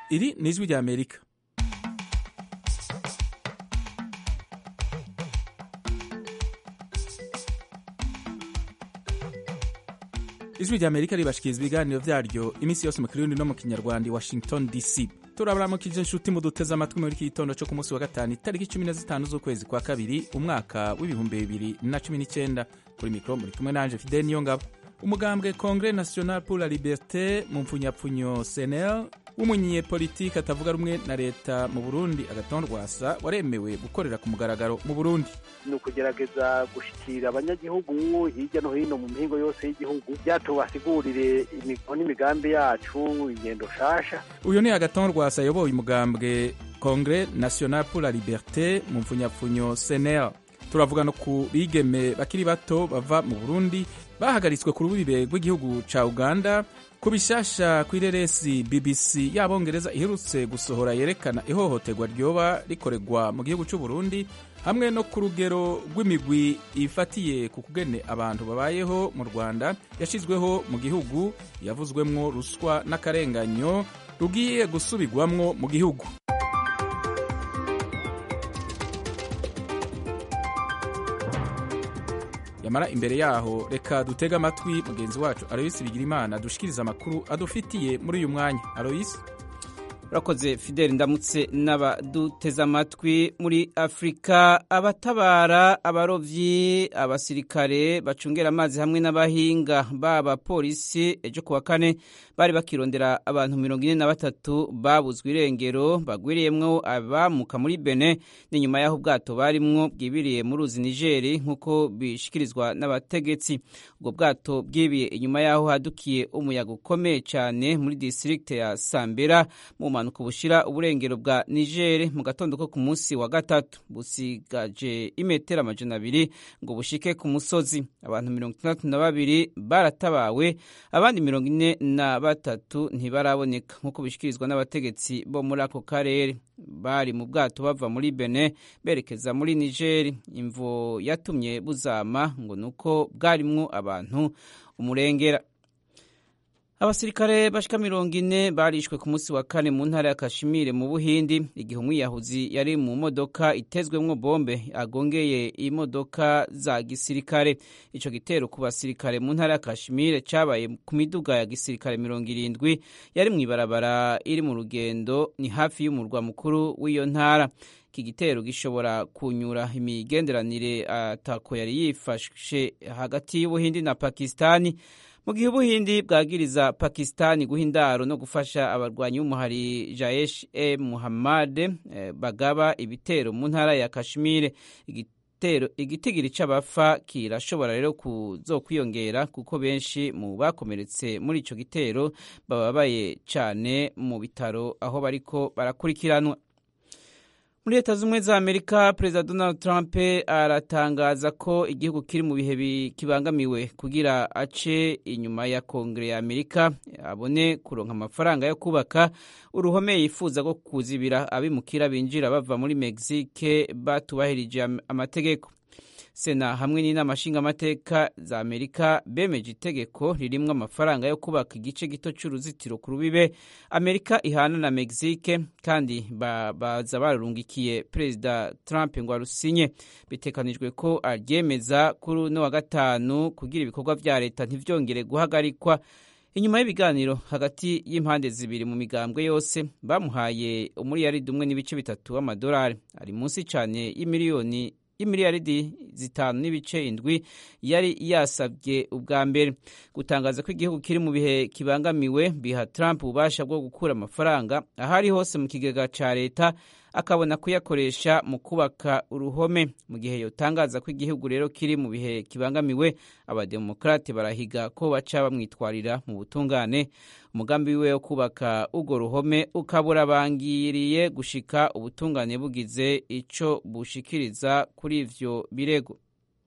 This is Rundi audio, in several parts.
Iri ni ijwi rya Amerika. Ijwi rya Amerika ribashikiriza ibiganiro vyaryo iminsi yose mu Kirundi no mu Kinyarwanda, Washington DC. Turabaramukije inshuti muduteze amatwi muri iki gitondo cyo ku munsi wa gatanu itariki 15 z'ukwezi kwa kabiri umwaka w'2019. Kuri mikro muri kumwe nanje Fidel Niyongabo. Umugambwe Congrès National pour la Liberté mu mfunyapfunyo CNL w'umunye politike atavuga rumwe na leta mu Burundi Agathon Rwasa waremewe gukorera ku mugaragaro mu Burundi. Ni ukugerageza gushikira abanyagihugu hirya no hino mu mihingo yose y'igihugu byatubasigurire imigabo n'imigambi yacu ingendo shasha. Uyu ni Agathon Rwasa yoboye umugambwe Congrès National pour la Liberté mu mfunyapfunyo CNL. Turavuga no ku bigeme bakiri bato bava mu Burundi bahagaritswe ku rubibe rw'igihugu ca Uganda, ku bishasha kw'ireresi BBC y'Abongereza iherutse gusohora yerekana ihohoterwa ryoba rikoregwa mu gihugu c'u Burundi, hamwe no ku rugero rw'imigwi ifatiye ku kugene abantu babayeho mu Rwanda yashizweho mu gihugu, yavuzwemwo ruswa n'akarenganyo rugiye gusubirwamwo mu gihugu. Yamara imbere yaho reka dutega amatwi mugenzi wacu Alois Bigirimana dushikiriza amakuru adufitiye muri uyu mwanya. Alois, urakoze Fidel. Ndamutse n'abaduteze amatwi. Muri Afrika, abatabara, abarovyi, abasirikare bacungera amazi hamwe n'abahinga baba polisi ejo kuwa kane bari bakirondera abantu 43 babuzwe irengero bagwiriyemwo abamuka muri Benin n'inyuma y'aho ubwato barimwo bwibiriye mu ruzi Niger nk'uko bishikirizwa n'abategetsi. Ubwo bwato bwibiye inyuma y'aho hadukiye umuyaga ukomeye cyane muri district ya Sambera mu manuka bushira uburengero bwa Niger mu gatondo ko ku munsi wa gatatu, busigaje imetero 200 ngo bushike ku musozi. Abantu 62 baratabawe, abandi 43 ntibaraboneka nk'uko bishikirizwa n'abategetsi bo muri ako karere. Bari mu bwato bava muri Benin berekeza muri Niger. Imvo yatumye buzama ngo nuko bwarimwo abantu umurengera. Abasirikare bashika 40 barishwe ku munsi wa kane mu ntara ya Kashmir mu Buhindi, igihe umwiyahuzi yari mu modoka itezwemwo bombe agongeye imodoka za gisirikare. Ico gitero ku basirikare mu ntara ya Kashmir cabaye ku miduga ya gisirikare 70 yari mw'ibarabara iri mu rugendo ni hafi y'umurwa mukuru w'iyo ntara. Iki gitero gishobora kunyura imigenderanire atako yari yifashe hagati y'Ubuhindi na Pakistani, mu gihe Ubuhindi bwagiriza Pakistani guha indaro no gufasha abarwanyi b'umuhari Jaish Muhammad bagaba ibitero mu ntara ya Kashmir. Igitigiri c'abafa kirashobora rero kuzokwiyongera kuko benshi mu bakomeretse muri ico gitero bababaye cane mu bitaro aho bariko barakurikiranwa. Muri Leta Zunze Ubumwe za Amerika, Perezida Donald Trump aratangaza ko igihugu kiri mu bihe kibangamiwe kugira ace inyuma ya Kongere ya Amerika abone kuronka amafaranga yo kubaka uruhome yifuza ko kuzibira abimukira binjira bava muri Mexique batubahirije amategeko. Sena hamwe n'inama nshingamateka za Amerika bemeje itegeko ririmwo amafaranga yo kubaka igice gito c'uruzitiro ku rubibe Amerika ihana na Mexique, kandi baza bararungikiye Perezida Trump ngo arusinye. Bitekanijwe ko aryemeza kuri no wa gatanu kugira ibikorwa vya leta ntivyongere guhagarikwa. Inyuma y'ibiganiro hagati y'impande zibiri mu migambwe yose, bamuhaye umuriyaridi umwe n'ibice 3 w'amadolari, ari munsi cane y'imiliyaridi 5.7 yari yasabye ubwa mbere. Gutangaza ko igihugu kiri mu bihe kibangamiwe biha Trump ububasha bwo gukura amafaranga ahari hose mu kigega ca leta akabona kuyakoresha mu kubaka uruhome. Mu gihe yotangaza ko igihugu rero kiri mu bihe kibangamiwe, abademokrate barahiga ko baca bamwitwarira mu butungane. Umugambi wiwe wo kubaka urwo ruhome ukabura bangiriye gushika ubutungane bugize ico bushikiriza kuri ivyo birego.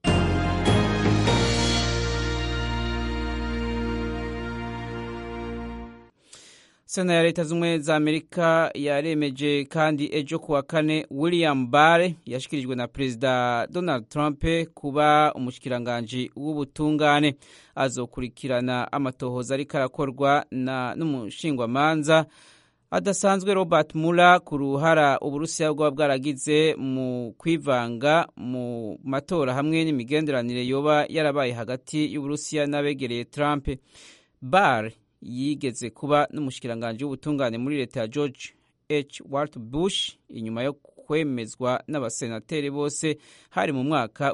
Sena ya Leta Zunze Ubumwe za Amerika yaremeje kandi ejo kuwa kane William Barr yashikirijwe na Perezida Donald Trump kuba umushikiranganje w'ubutungane. Azokurikirana amatohoza ariko arakorwa n'umushingwamanza adasanzwe Robert Mueller ku ruhara Uburusiya bwaba bwaragize mu kwivanga mu matora hamwe n'imigenderanire yoba yarabaye hagati y'Uburusiya n'abegereye Trump. Barr yigeze kuba n'umushikiranganje w'ubutungane muri leta ya George H.W. Bush inyuma yo kwemezwa n'abasenateri bose hari mu mwaka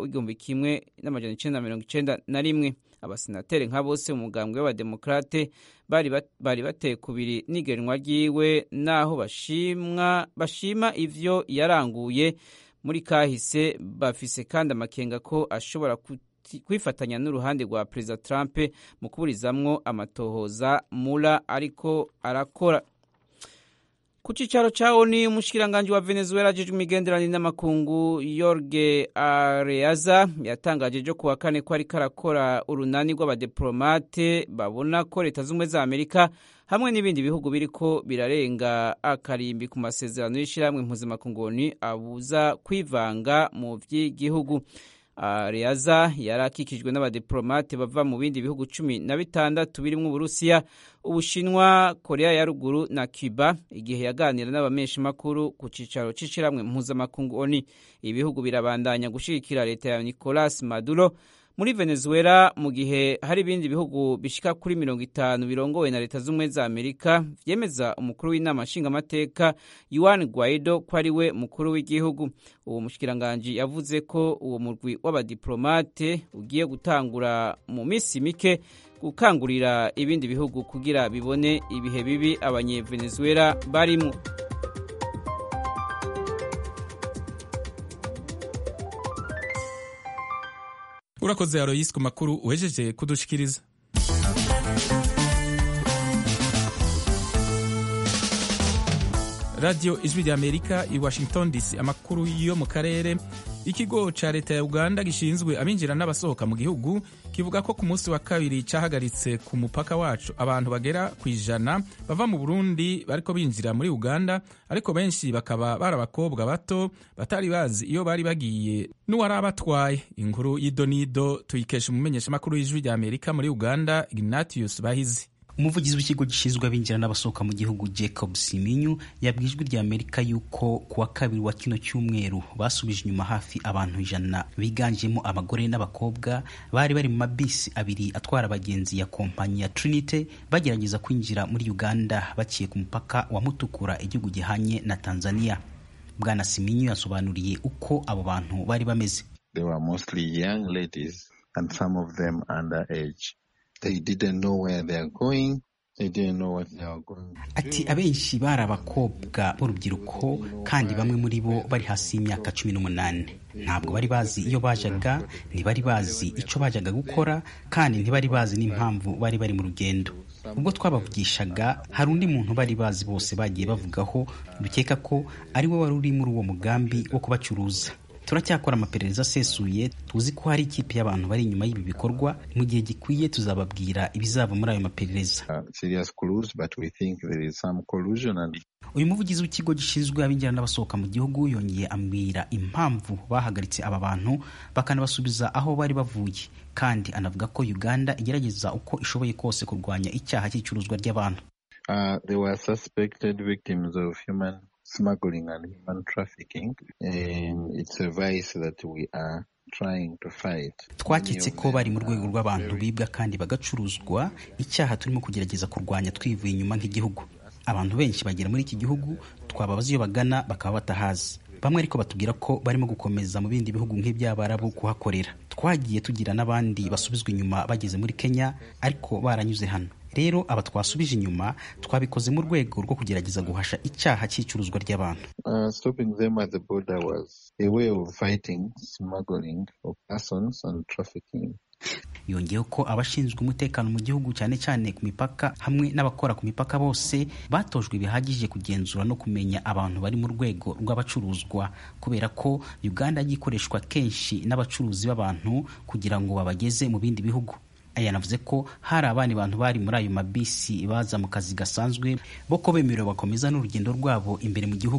w'1991. Abasenateri nka bose mu mugambwe w'abademokrate bari bateye kubiri n'igenwa ryiwe naho bashima ivyo yaranguye muri kahise, bafise kandi amakenga ko ashobora kwifatanya n'uruhande rwa Perezida Trump mu kuburizamwo amatohoza Mueller ariko arakora. Ku cicaro ca ONU, umushikiranganje wa Venezuela ajejwe imigenderanire n'amakungu Jorge Arreaza yatangaje ejo kuwa kane ko ariko arakora urunani rw'abadiplomate babona ko leta z'ubumwe za Amerika hamwe n'ibindi bihugu biriko birarenga akarimbi ku masezerano y'ishirahamwe mpuzamakungu ONU abuza kwivanga mu vy'igihugu. Arreaza yarakikijwe n'abadiplomate bava mu bindi bihugu 16 birimwo Uburusiya, Ubushinwa, Korea ya ruguru na Cuba igihe yaganira n'abamenyesha makuru ku cicaro c'ishirahamwe mpuzamakungu ONU. Ibihugu birabandanya gushigikira leta ya Nicolas Maduro muri Venezuela mu gihe hari ibindi bihugu bishika kuri 50 birongowe na leta z'ubumwe za Amerika vyemeza umukuru w'inama nshingamateka Juan Guaido ko ari we mukuru w'igihugu. Uwo mushikiranganje yavuze ko uwo murwi w'abadiplomate ugiye gutangura mu misi mike gukangurira ibindi bihugu kugira bibone ibihe bibi abanyevenezuela barimo. Urakoze Aloysi ku makuru uhejeje kudushikiriza. Radio Ijwi ry'Amerika i Washington DC, amakuru yo mu karere. Ikigo ca leta ya Uganda gishinzwe abinjira n'abasohoka mu gihugu kivuga ko ku munsi wa kabiri cahagaritse ku mupaka wacu abantu bagera kwijana bava mu Burundi bariko binjira muri Uganda, ariko benshi bakaba bari abakobwa bato batari bazi iyo bari bagiye n'uwarabatwaye. Inkuru y'idonido tuyikesha umumenyesha makuru y'Ijwi ry'Amerika muri Uganda Ignatius Bahizi. Umuvugizi w'ikigo gishinzwe abinjira n'abasohoka mu gihugu Jacob Siminyu yabwiye Ijwi ry'Amerika yuko kuwa kabiri wa kino cyumweru basubije inyuma hafi abantu 100 biganjemo abagore n'abakobwa bari mu mabisi abiri atwara abagenzi ya kompanyi ya Trinity bagerageza kwinjira muri Uganda baciye ku mupaka wa Mutukura igihugu gihanye na Tanzania. Bwana Siminyu yasobanuriye uko abo bantu bari bameze. They were mostly young ladies and some of them underage. They didn't know where they are going. They didn't know what they are going to do. Ati abenshi bari abakobwa b'urubyiruko kandi bamwe muri bo bari hasi y'imyaka 18. Ntabwo bari bazi iyo bajaga, ntibari bazi ico bajaga gukora, kandi ntibari bazi n'impamvu bari mu rugendo. Ubwo twabavugishaga hari undi muntu bari bazi bose bagiye bavugaho dukeka ko ari we wari uri muri uwo mugambi wo kubacuruza. Turacyakora amaperereza asesuye, tuzi ko hari ikipe y'abantu bari inyuma y'ibi bikorwa. Mu gihe gikwiye tuzababwira ibizava muri ayo maperereza. Serious clues, but we think there is some collusion. And uyu muvugizi w'ikigo gishinzwe abinjira n'abasohoka mu gihugu yongeye ambwira impamvu bahagaritse aba bantu bakanabasubiza aho bari bavuye, kandi anavuga ko Uganda igerageza uko ishoboye kose kurwanya icyaha cy'icuruzwa ry'abantu. They were suspected victims of human smuggling and human trafficking, and it's a vice that we are trying to fight. Twaketse ko bari mu rwego rw'abantu bibwa kandi bagacuruzwa, icyaha turimo kugerageza kurwanya twivuye inyuma nk'igihugu. Abantu benshi bagera muri iki gihugu twababaza iyo bagana bakaba batahazi. Bamwe ariko batubwira ko barimo gukomeza mu bindi bihugu nk'iby'Abarabu kuhakorera. Twagiye tugira n'abandi basubizwa inyuma bageze muri Kenya ariko baranyuze hano. Rero aba twasubije inyuma twabikoze mu rwego rwo kugerageza guhasha icyaha cy'icuruzwa ry'abantu. Stopping them at the border was a way of fighting smuggling of persons and trafficking. Yongeyeho ko abashinzwe umutekano mu gihugu cyane cyane ku mipaka hamwe n'abakora ku mipaka bose batojwe bihagije kugenzura no kumenya abantu bari mu rwego rw'abacuruzwa, kubera ko Uganda yikoreshwa kenshi n'abacuruzi b'abantu kugira ngo babageze mu bindi bihugu. Aya navuze ko hari abandi bantu bari muri ayo mabisi baza mu kazi gasanzwe bo ko bemerewe bakomeza n'urugendo rwabo imbere mu gihugu.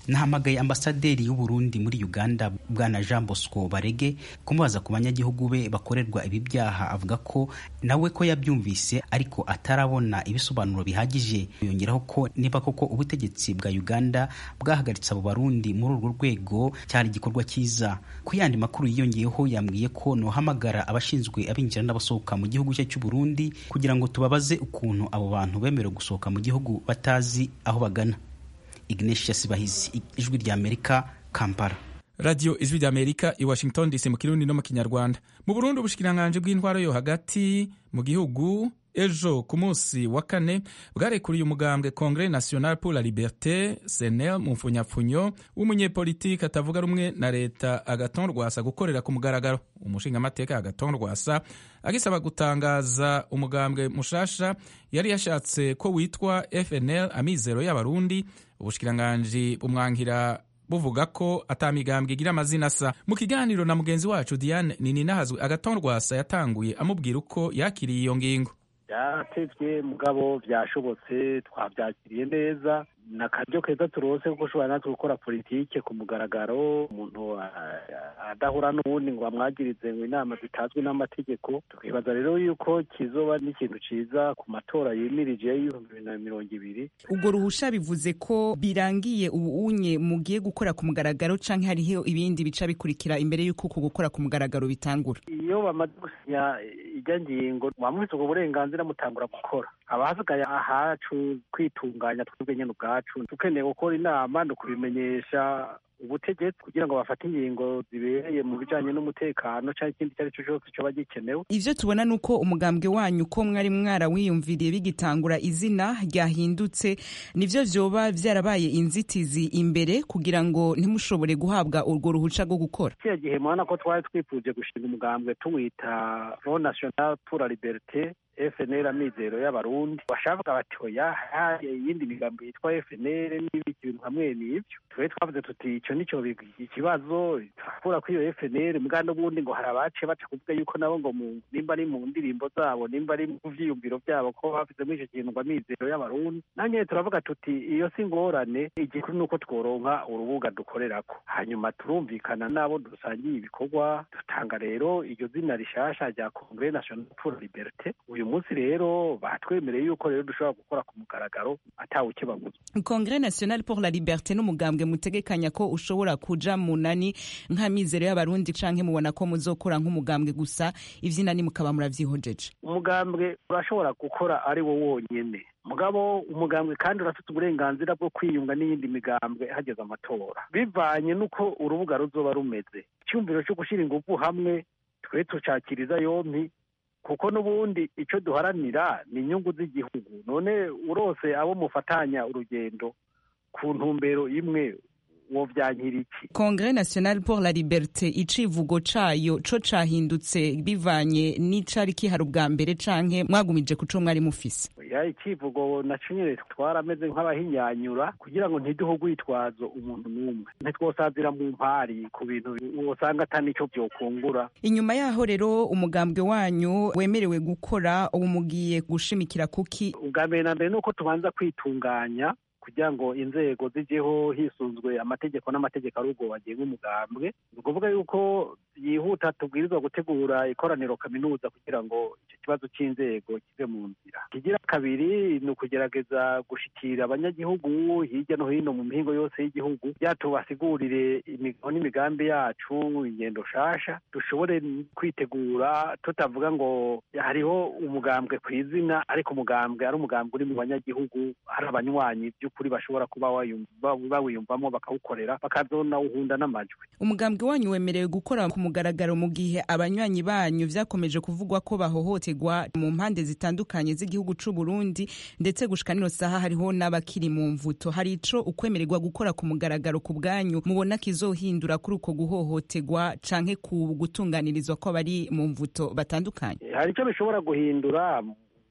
nahamagaye ambasaderi y'Uburundi muri Uganda bwana Jean Bosco Barege kumubaza ku banyagihugu be bakorerwa ibi byaha. Avuga ko nawe ko yabyumvise ariko atarabona ibisobanuro bihagije. Yongeraho ko niba koko ubutegetsi bwa Uganda bwahagaritse abo Barundi muri urwo rwego cyari igikorwa cyiza. Ku yandi makuru yiyongeyeho yambwiye ko nohamagara abashinzwe abinjira n'abasohoka mu gihugu cye cy'u Burundi kugira ngo tubabaze ukuntu abo bantu bemerewe gusohoka mu gihugu batazi aho bagana. Ignatius Bahizi, Ijwi rya Amerika, Kampala. Radio Ijwi rya Amerika i Washington DC mu Kirundi no mu Kinyarwanda. Mu Burundi ubushikiranganje bw'intwaro yo hagati mu gihugu ejo ku munsi wa kane bwarekuriye umugambwe Congrès National pour la Liberté CNL mu mfunyapfunyo w'umunyepolitike atavuga rumwe na leta Agathon Rwasa gukorera ku mugaragaro. Umushingamateka Agathon Rwasa agisaba gutangaza umugambwe mushasha yari yashatse ko witwa FNL Amizero y'Abarundi. Ubushikiranganje bumwankira buvuga ko atamigambwe igira amazina asa. Mu kiganiro na mugenzi wacu Diane Nininahazwe, Agathon Rwasa yatanguye amubwira uko yakiriye iyo ngingo. Byatevye mugabo byashobotse, twabyakiriye neza. Nakaryo keza turose kuko ushobora natwe gukora politike ku mugaragaro, umuntu adahura n'ubundi ngo bamwagirize ngo inama zitazwi n'amategeko. Tukibaza rero yuko kizoba n'ikintu ciza ku matora yimirije y'2020. Ubwo ruhusha bivuze ko birangiye ubunye mugiye gukora ku mugaragaro canke hariho ibindi bica bikurikira imbere yuko gukora ku mugaragaro bitangura? Iyo bamaze gusinya ijya ngingo bamufite ubwo burenganzira mutangura gukora. Abahasigaye ahacu kwitunganya twebwe nyene ubwacu tukeneye gukora inama no kubimenyesha ubutegetsi kugira ngo bafate ingingo zibereye mu bijanye n'umutekano cyangwa ikindi cyari cyo cyose cyo bagikenewe. Ivyo tubona nuko umugambwe wanyu ko mwari mwarawiyumviriye bigitangura izina ryahindutse, nivyo vyoba vyarabaye inzitizi imbere kugira ngo ntimushobore guhabwa urwo ruhuca rwo gukora. Kiya gihe mwana ko twari twipfuje gushinga umugambwe tuwita Front National pour la Liberté FNL Amizero y'Abarundi, bashavuga bati oya yindi migambi yitwa FNL n'ibiki bintu hamwe n'ivyo. Twe twavuze tuti ico nico ikibazo twakura kuri iyo FNL muganda bundi ngo harabace baca kuvuga yuko nabo ngo nimba ari mu ndirimbo zabo nimba ari mu vyiyumviro byabo ko bavuze muri ico kintu ngo Amizero y'Abarundi. Nanye turavuga tuti iyo singorane igikuru nuko tworonka urubuga dukorerako, hanyuma turumvikana nabo dusangiye ibikorwa dutanga rero iryo zina rishasha rya Congrès National pour la Liberté. Uyu munsi rero batwemereye yuko rero dushobora gukora ku mugaragaro atawe ukibaguza. Congrès National pour la Liberté n'umugambwe mutegekanya ko ushobora kuja munani nk'Amizero y'Abarundi canke mubona ko muzokora nk'umugambwe gusa ivyinani mukaba muravyihojeje? Umugambwe urashobora gukora ari wo wonyene, mugabo umugambwe kandi urafite uburenganzira bwo kwiyunga n'iyindi migambwe hageze amatora bivanye nuko urubuga ruzoba rumeze. Icyumviro cyo gushira ingufu hamwe twe tucakiriza yompi kuko nubundi ico duharanira ni inyungu z'igihugu. None urose abo mufatanya urugendo ku ntumbero imwe wo vyankira iki? Congrès National pour la Liberté icivugo cayo co cahindutse bivanye n'icari kihari ubwa mbere canke mwagumije kuco mwari mufise? Ya icivugo naco nyene twarameze nk'abahinyanyura kugira ngo ntiduhe urwitwazo umuntu n'umwe, ntitwosazira mu mpari ku bintu wosanga atani ico vyokungura. Inyuma yaho rero umugambwe wanyu wemerewe gukora ubu mugiye gushimikira kuki? Ubwa mbere na mbere nuko tubanza kwitunganya kugira ngo inzego zijeho hisunzwe amategeko n'amategeko ari ubwo bagenga umugambwe. Ni ukuvuga yuko yihuta tubwirizwa gutegura ikoraniro kaminuza kugira ngo icyo kibazo cy'inzego kive mu nzira. Kigira kabiri ni ukugerageza gushikira abanyagihugu hirya no hino mu mihingo yose y'igihugu byatubasigurire imigabo n'imigambi yacu, ingendo shasha dushobore kwitegura tutavuga ngo hariho umugambwe ku izina ariko umugambwe ari umugambwe uri mu banyagihugu, hari abanywanyi by'ukuri bashobora kuba bawiyumvamo bakawukorera bakazona uhunda n'amajwi. Umugambwe wanyu wemerewe gukora ku mugaragaro mu gihe abanywanyi banyu vyakomeje kuvugwa ko bahohoterwa mu mpande zitandukanye z'igihugu c'u Burundi, ndetse gushika nino saha hariho n'abakiri mu mvuto. Hari ico ukwemererwa gukora ku mugaragaro ku bwanyu mubona kizohindura kuri uko guhohoterwa canke ku gutunganirizwa ko bari mu mvuto batandukanye? Hari ico bishobora guhindura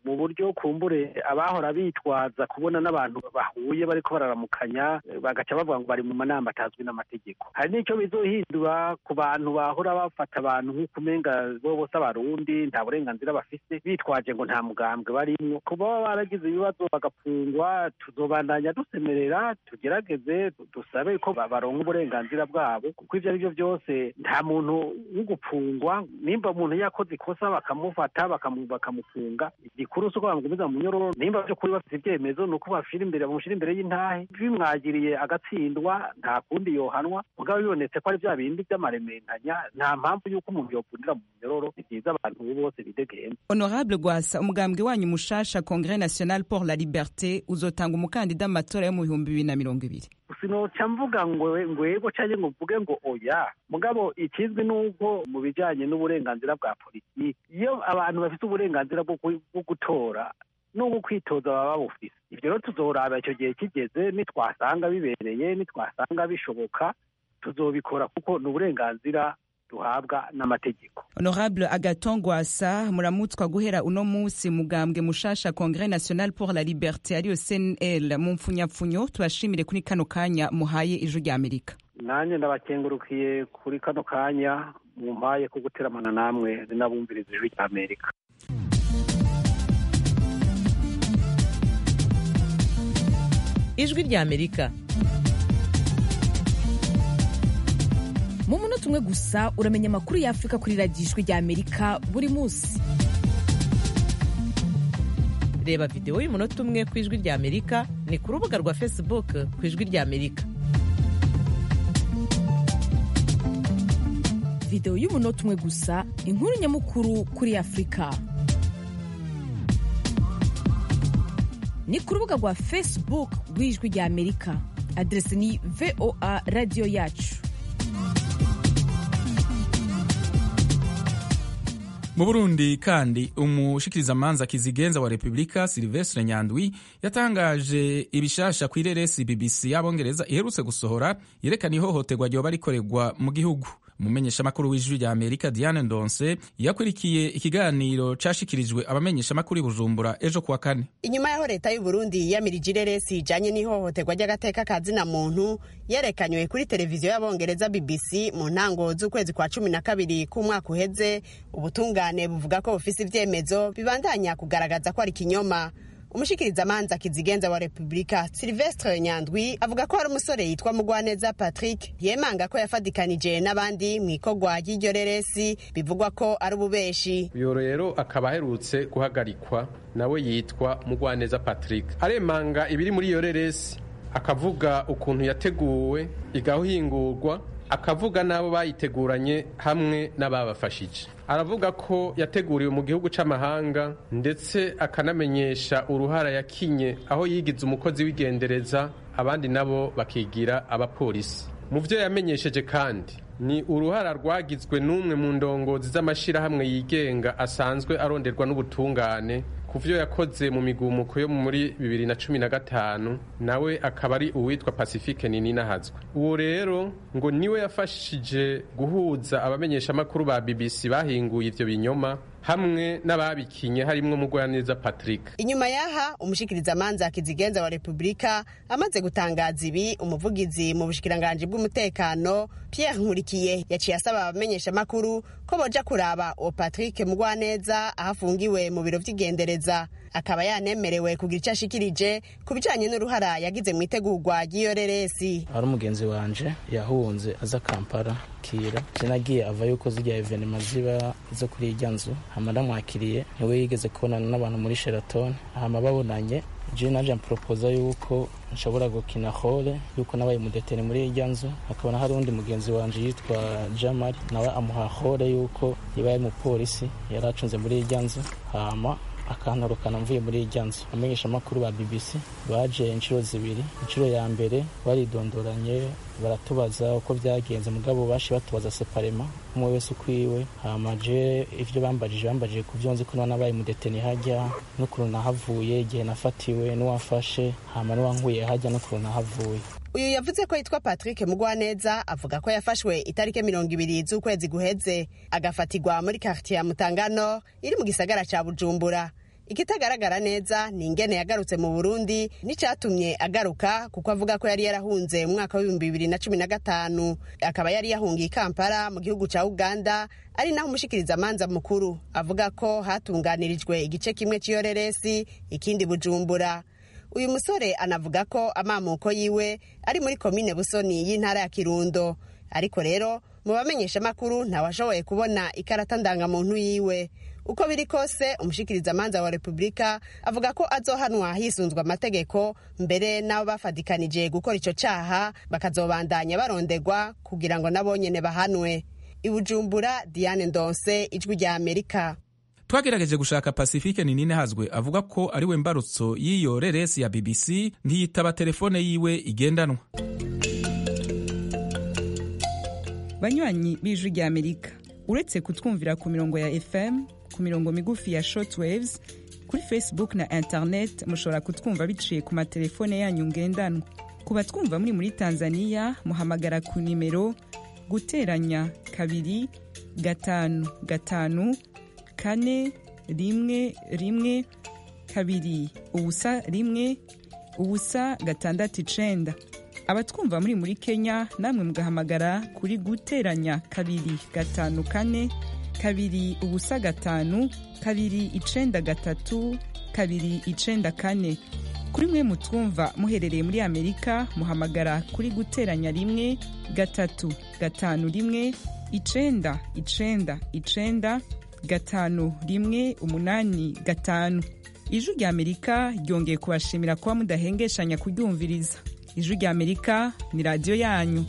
mu buryo kumbure abahora bitwaza kubona n'abantu bahuye bariko bararamukanya bagaca bavuga ngo bari mu manama atazwi n'amategeko. Hari n'icyo bizohindura ku bantu bahora bafata abantu nk'uko umenga bo bose abarundi nta burenganzira bafise bitwaje ngo nta mugambwe barimwo. Kuba baba baragize ibibazo bagapfungwa, tuzobandanya dusemerera tugerageze dusabe ko baronka uburenganzira bwabo, kuko ivyo arivyo byose nta muntu w'ugupfungwa. Nimba umuntu yakoze ikosa bakamufata bakamufunga, igikuru si uko bamugumiza mu nyororo. Nimba vy'ukuri bafite ivyemezo ni uko bamushira imbere y'intahe, bimwagiriye agatsindwa nta kundi yohanwa. Mugabo bibonetse ko ari vya bindi vy'amarementanya, nta mpamvu y'uko umuntu yopfundira mu nyororo. Ni vyiza abantu bose bidegembya. Honorable Gwasa, umugambwe wanyu mushasha Congrès National pour la Liberté uzotanga umukandida mu matora yo mu 2020. Sinoca mvuga ngo yego canke ngo mvuge ngo oya, mugabo ikizwi nuko mu bijanye n'uburenganzira bwa politiki, iyo abantu bafite uburenganzira bwo gutora n'ubwo kwitoza baba babufise, ivyo rero tuzoraba icyo gihe kigeze, nitwasanga bibereye, nitwasanga bishoboka tuzobikora, kuko ni uburenganzira duhabwa n'amategeko. Honorable Agathon Gwasa, muramutswa guhera uno musi mugambwe mushasha Congrès National pour la Liberté ariyo CNL mu mfunyapfunyo. Tubashimire kuri kano kanya muhaye ijwi rya Amerika. Nanje ndabakengurukiye kuri kano kanya mumpaye ko guteramana namwe n'abumviriza ijwi rya Amerika. Ijwi rya Amerika mu munota umwe gusa uramenya amakuru ya Afrika kuri radiyo Ijwi rya Amerika buri munsi. Reba video y'umunota umwe ku Ijwi rya Amerika ni ku rubuga rwa Facebook ku Ijwi rya Amerika. Video y'umunota umwe gusa, inkuru nyamukuru kuri Afrika. Ni ku rubuga rwa Facebook rw'Ijwi rya Amerika. Adresi ni VOA Radio Yacu. Mu Burundi kandi umushikirizamanza kizigenza wa Republika Sylvestre Nyandwi yatangaje ibishasha ku ireresi BBC y'Abongereza iherutse gusohora yerekana ihohoterwa ryoba rikorerwa mu gihugu. Umumenyeshamakuru w'Ijwi rya Amerika Diane Ndonse yakurikiye ikiganiro cashikirijwe abamenyeshamakuru i Bujumbura ejo kuwa kane. Inyuma yaho leta y'u Burundi yamirije ireresi ijanye n'ihohoterwa ry'agateka kazina muntu yerekanywe kuri televiziyo y'Abongereza BBC mu ntango z'ukwezi kwa 12 k'umwaka uheze, ubutungane buvuga ko bufise ivyemezo bibandanya kugaragaza ko ari kinyoma. Umushikirizamanza kizigenza wa Republika Sylvestre Nyandwi avuga ko hari umusore yitwa Mugwaneza Patrick yemanga ko yafadikanije n'abandi mw'ikogwa ry'iryo reresi bivugwa ko ari ububeshi. Uyo rero akaba aherutse guhagarikwa, nawe yitwa Mugwaneza Patrick. Aremanga ibiri muri iyo reresi, akavuga ukuntu yateguwe igahingurwa, akavuga nabo bayiteguranye hamwe n'ababafashije. Aravuga ko yateguriwe mu gihugu c'amahanga ndetse akanamenyesha uruhara yakinye aho yigize umukozi w'igendereza, abandi nabo bakigira abapolisi. Mu vyo yamenyesheje kandi ni uruhara rwagizwe n'umwe mu ndongozi z'amashirahamwe yigenga asanzwe aronderwa n'ubutungane kuvyo yakoze mu migumuko yo muri 2015, nawe akaba ari uwitwa Pacifique Ninahazwe. Uwo rero ngo niwe yafashije guhuza abamenyesha makuru ba BBC bahinguye ivyo binyoma hamwe n'ababikinye harimwo Mugwaneza Patrick. Inyuma yaha umushikirizamanza kizigenza wa Republika amaze gutangaza ibi, umuvugizi mu bushikiranganje bw'umutekano Pierre Nkurikiye yaciye asaba abamenyesha makuru ko boja kuraba o Patrick Mugwaneza ahafungiwe mu biro vy'igendereza. Akaba yanemerewe kugira icyo ashikirije ku bijanye n'uruhara yagize mu itegurwa ry'iyo reresi. Ari umugenzi wanje yahunze aza Kampala kira, nagiye ava yuko zijya evenement ziba zo kuri irya nzu, hama ndamwakiriye, niwe yigeze kubonana n'abantu muri Sheraton, hama babonanye je naje amproposa yuko nshobora gukina hole, yuko nabaye mudetene muri irya nzu. Akabona hari undi mugenzi wanje yitwa Jamal, nawe amuha hole yuko yibaye mu polisi yaracunze muri irya nzu, hama akantorokana mvuye muri irya nzu. Amenyesha makuru ba BBC baje inshuro zibiri. Inshuro ya mbere baridondoranye baratubaza uko byagenze, mugabo bashi batubaza separema umwe wese ukwiwe. Hama je ivyo bambajije kuvyo nzi ko nabaye mudeteni hajya n'ukuntu nahavuye, igihe nafatiwe n'uwafashe, hama n'uwankuye hajya n'ukuntu nahavuye. Uyu yavuze ko yitwa Patrick Mugwaneza, avuga ko yafashwe itarike 20 z'ukwezi guheze agafatirwa muri quartier ya Mutangano iri mu gisagara ca Bujumbura. ikitagaragara neza ni ingene yagarutse mu Burundi n'icatumye agaruka, kuko avuga ko yari yarahunze mu mwaka wa 2015 akaba yari yahungiye Kampala mu gihugu ca Uganda, ari naho umushikirizamanza mukuru avuga ko hatunganirijwe igice kimwe cy'iyoreresi ikindi Bujumbura. Uyu musore anavuga ko amamuko yiwe ari muri komine Busoni y'intara ya Kirundo, ariko rero mu bamenyesha makuru ntawashoboye kubona ikarata ndangamuntu yiwe. Uko biri kose umushikirizamanza wa Republika avuga ko azohanwa hisunzwe amategeko, mbere nabo bafadikanije gukora ico caha bakazobandanya barondegwa kugira ngo nabo nyene bahanwe. I Bujumbura, Diane Ndonse, Ijwi rya Amerika. Twagerageje gushaka Pacifique Ninine Hazwe avuga ko ari we mbarutso y'iyo reresi ya BBC, ntiyitaba telefone yiwe igendanwa. Banywanyi b'Ijwi rya Amerika, uretse kutwumvira ku mirongo ya FM, ku mirongo migufi ya shortwaves, kuri Facebook na internet mushobora kutwumva biciye ku matelefone yanyu ngendanwa. Ku batwumva muri Tanzania muhamagara ku nimero guteranya 2 5 5 4 1 1 2 ubusa 1 ubusa 6 abatwumva muri Kenya namwe mugahamagara kuri guteranya 2 5 4 2 ubusa 5 2 9 3 2 9 4. Kuri mwe mutwumva muherereye muri Amerika muhamagara kuri guteranya 1 3 5 1 9 9 9 5 1 8 5. Ijwi rya Amerika ryongeye kubashimira kuba mudahengeshanya kuryumviriza. Ijwi rya Amerika ni radio yanyu.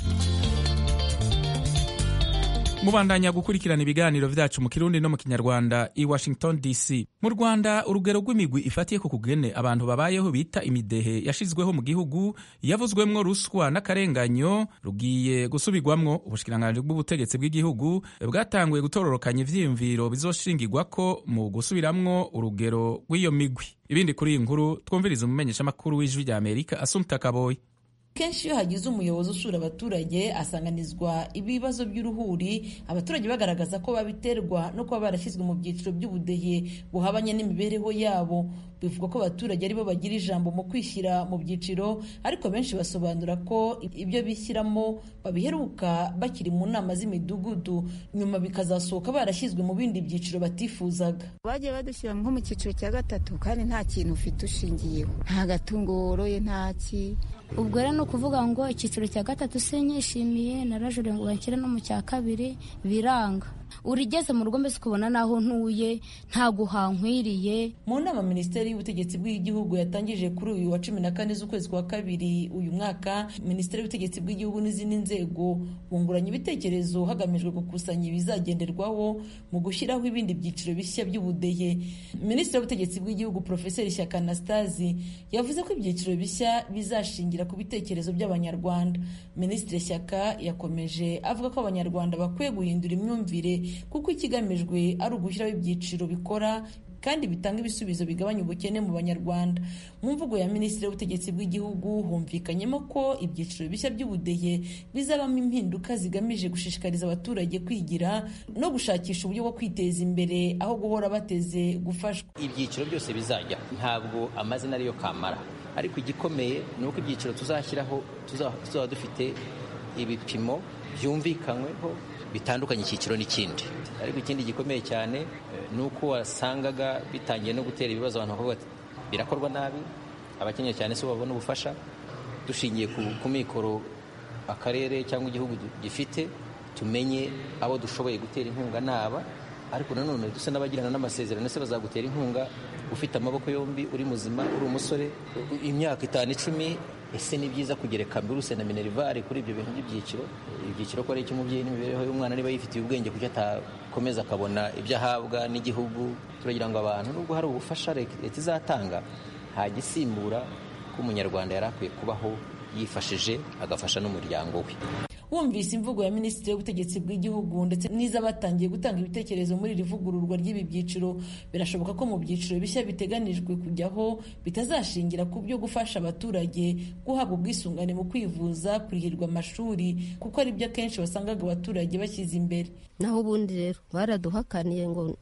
Mubandanya gukurikirana ibiganiro vyacu mu Kirundi no mu Kinyarwanda i Washington DC. Mu Rwanda urugero rw'imigwi ifatiye ku kugene abantu babayeho bita imidehe yashizweho mu gihugu yavuzwemwo ruswa n'akarenganyo rugiye gusubirwamwo. Ubushikiranganji bw'ubutegetsi bw'igihugu bwatanguye gutororokanya ivyiyumviro bizoshingirwako mu gusubiramwo urugero rw'iyo migwi. Ibindi kuri iyi nkuru twumviriza umumenyesha makuru w'Ijwi rya Amerika Assumpta Kaboyi. Kenshi iyo hagize umuyobozi usura abaturage asanganizwa ibibazo by'uruhuri, abaturage bagaragaza ko babiterwa no kuba barashyizwe mu byiciro by'ubudehe buhabanye n'imibereho yabo. Bivuga ko abaturage aribo bagira ijambo mu kwishyira mu byiciro, ariko benshi basobanura ko ibyo bishyiramo babiheruka bakiri mu nama z'imidugudu, nyuma bikazasohoka barashyizwe mu bindi byiciro batifuzaga. Bagiye badushyira nko mu cyiciro cya 3 kandi nta kintu ufite ushingiyeho, nta gatungo woroye, ntaki. Ubwo rero ni ukuvuga ngo icyiciro cya 3 sinyishimiye, narajure ngo banshyire no mu cya 2 biranga. Urigeze mu rugo mbese ukubona naho ntuye nta guhankwiriye. Mu nama Minisiteri y'Ubutegetsi bw'Igihugu yatangije kuri uyu wa 14 z'ukwezi kwa 2 uyu mwaka, Minisiteri y'Ubutegetsi bw'Igihugu n'izindi nzego bunguranye ibitekerezo hagamijwe gukusanya ibizagenderwaho mu gushyiraho ibindi byiciro bishya by'ubudehe. Minisitiri w'Ubutegetsi bw'Igihugu Professeur Shyaka Anastase yavuze ko ibyiciro bishya bizashingira ku bitekerezo by'Abanyarwanda. Minisitiri Shyaka yakomeje avuga ko Abanyarwanda bakwiye guhindura imyumvire kuko ikigamijwe ari ugushyiraho ibyiciro bikora kandi bitanga ibisubizo bigabanya ubukene mu Banyarwanda. Mu mvugo ya Minisitiri w'Ubutegetsi bw'Igihugu humvikanyemo ko ibyiciro bishya by'ubudehe bizabamo impinduka zigamije gushishikariza abaturage kwigira no gushakisha uburyo bwo kwiteza imbere aho guhora bateze gufashwa. Ibyiciro byose bizajya, ntabwo amazina ariyo kamara, ariko igikomeye ni uko ibyiciro tuzashyiraho tuzaba dufite ibipimo byumvikanyweho bitandukanye icyiciro n'ikindi. Ariko ikindi gikomeye cyane ni uko wasangaga bitangiye no gutera ibibazo, abantu bakavuga ati birakorwa nabi, abakeneye cyane se babona ubufasha. Dushingiye ku mikoro akarere cyangwa igihugu gifite, tumenye abo dushoboye gutera inkunga naba, ariko nanone dusa n'abagirana n'amasezerano, se bazagutera inkunga ufite amaboko yombi, uri muzima, uri umusore, imyaka 5-10. Ese ni byiza kugereka mbiruse na minerivare kuri ibyo bintu by'ibyiciro. Ibyiciro ko ari icy'umubyeyi n'imibereho y'umwana, niba yifitiye ubwenge kuko atakomeza akabona ibyo ahabwa n'igihugu. Turagira ngo abantu nubwo hari ubufasha leta izatanga, nta gisimbura ko umunyarwanda yari akwiye kubaho yifashije agafasha n'umuryango we. Wumvise imvugo ya Minisitiri w'Ubutegetsi bw'Igihugu ndetse n'iz'abatangiye gutanga ibitekerezo muri iri vugururwa ry'ibi byiciro, birashoboka ko mu byiciro bishya biteganijwe kujyaho bitazashingira ku byo gufasha abaturage guhabwa ubwisungane mu kwivuza, kurihirwa amashuri, kuko ari byo akenshi wasangaga abaturage bashyize imbere. Naho ubundi rero baraduhakaniye ngo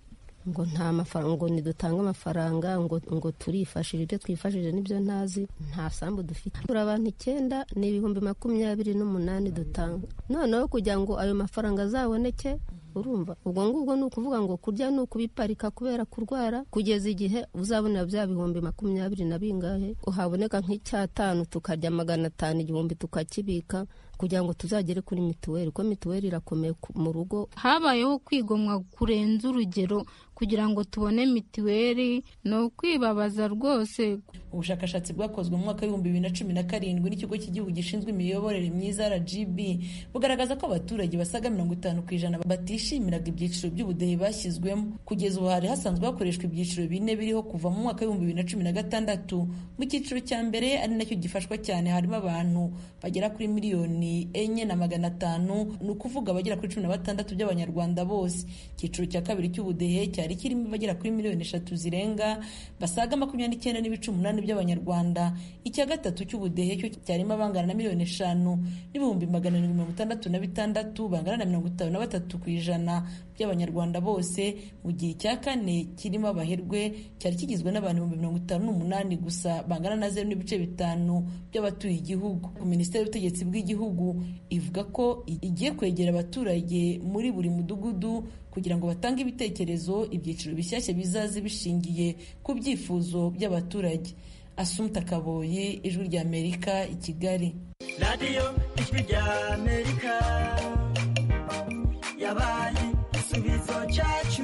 ngo nta mafaranga, ngo nidutanga amafaranga, ngo turifashije, ibyo twifashije nibyo ntazi, nta sambu dufite. Turi abantu 9 ni 28,000 dutanga. Noneho kugira ngo ayo mafaranga azaboneke, urumva ubwo ngubwo ni ukuvuga ngo kurya ni ukubiparika kubera kurwara, kugeza igihe uzabonera bya 20,000 na bingahe, uhaboneka nk'icyatanu tukarya 500, igihumbi tukakibika kugira ngo tuzagere kuri mituweli, ko mituweli irakomeye mu rugo. Habayeho kwigomwa kurenza urugero kugira ngo tubone mituweli, no kwibabaza rwose. Ubushakashatsi bwakozwe mu mwaka w'2017 n'ikigo cy'igihugu gishinzwe imiyoborere myiza RGB bugaragaza ko abaturage basaga 50% batishimiraga ibyiciro by'ubudehe bashyizwemo. Kugeza ubu hari hasanzwe hakoreshwa ibyiciro 4 biriho kuva mu mwaka w'2016. Mu cyiciro cya mbere ari nacyo gifashwa cyane harimo abantu bagera kuri miliyoni 4,500, ni ukuvuga abagera kuri 16 by'abanyarwanda bose. Icyiciro cya kabiri cy'ubudehe cyari kirimo abagera kuri miliyoni 3 zirenga, basaga 29,800 by'abanyarwanda. Icya gatatu cy'ubudehe cyo cyarimo abangana na miliyoni 5,766 bangana na 53% by'abanyarwanda bose, mu gihe icya kane kirimo abaherwe cyari kigizwe n'abantu 58 gusa bangana na 0.5% by'abatuye igihugu. Minisiteri y'ubutegetsi bw'igihugu ivuga ko igiye kwegera abaturage muri buri mudugudu kugira ngo batange ibitekerezo, ibyiciro bishyashya bizaze bishingiye ku byifuzo by'abaturage. Asumta Kaboyi, Ijwi rya Amerika, i Kigali. Radio Ijwi rya Amerika yabaye igisubizo cyacu.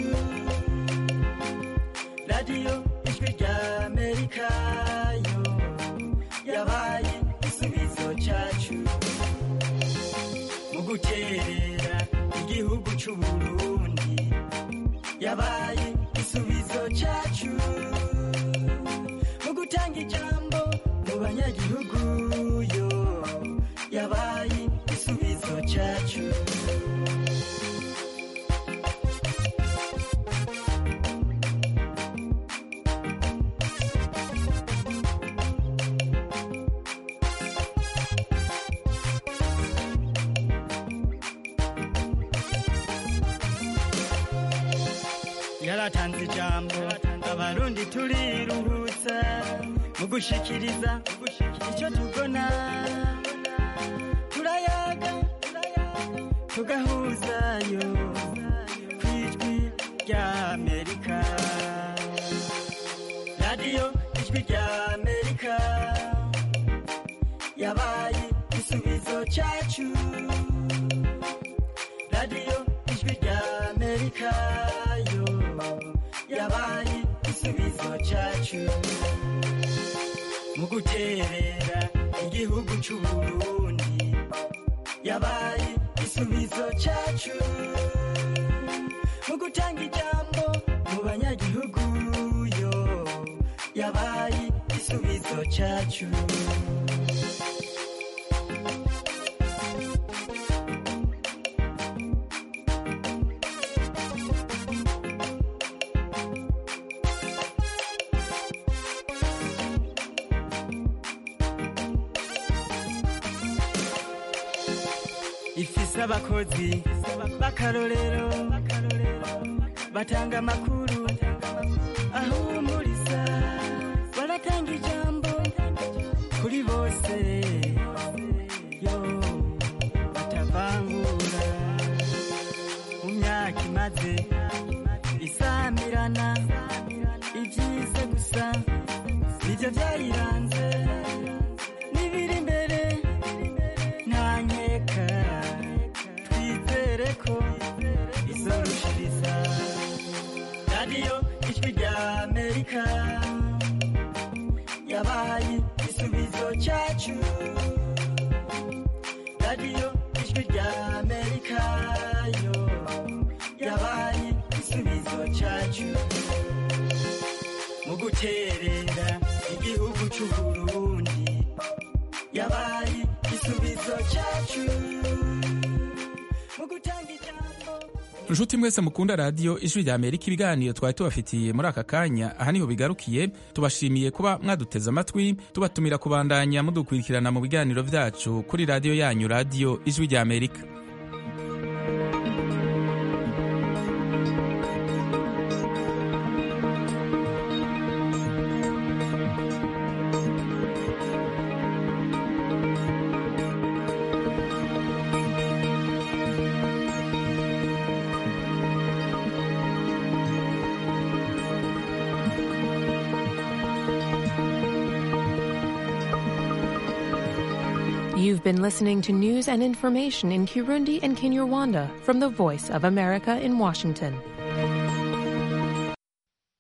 Radio Ijwi rya Amerika yo yabaye igisubizo cyacu. Mu guterera igihugu cy'u Burundi yabaye igisubizo cyacu. Mu gutanga ijambo mu banyagihugu yo yabaye igisubizo cyacu. Yaratanze ijambo abarundi turiruhutsa mu gushikiriza icyo tubona, turayaga tugahuzayo ku Ijwi rya Amerika. Radio Ijwi rya Amerika yabaye igisubizo cyacu. Radio Ijwi rya Amerika yo yabaye igisubizo cyacu. Mu guterera igihugu cy'u Burundi yabaye igisubizo cyacu. Mu gutanga ijambo mu banyagihugu yo yabaye igisubizo cyacu. Ifise abakozi b'akarorero batanga amakuru ahumuriza, baratanga ijambo kuri bose yo batavangura. Mu myaka imaze isamirana, ibyiza gusa nibyo byayiranze, n'ibiri imbere nta nkeka, twizere ko izorushiriza. Radio Ijwi rya Amerika yabaye igisubizo cyacu. Radio Ijwi rya Amerika yo yabaye igisubizo cyacu. Mu guterera igihugu cy'u Burundi yabaye igisubizo cyacu. Mu gutanga ijambo. Nshuti mwese mukunda radio Ijwi rya Amerika, ibiganiro twari tubafitiye muri aka kanya aha niho bigarukiye. Tubashimiye kuba mwaduteze amatwi, tubatumira kubandanya mudukurikirana mu biganiro vyacu kuri radio yanyu, Radio Ijwi rya Amerika. You've been listening to news and information in Kirundi and Kinyarwanda from the Voice of America in Washington.